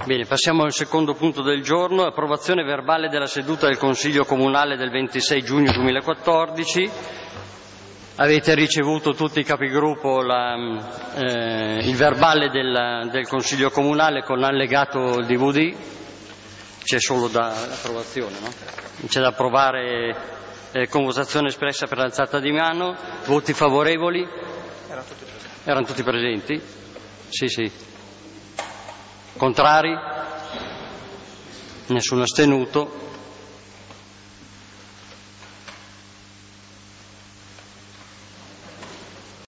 Bene, passiamo al secondo punto del giorno, approvazione verbale della seduta del Consiglio Comunale del 26 giugno 2014. Avete ricevuto tutti i capigruppo il verbale del Consiglio Comunale con allegato il DVD, c'è solo da approvazione, no? C'è da approvare con votazione espressa per alzata di mano. Voti favorevoli? Erano tutti presenti? Sì. Contrari? Nessuno astenuto.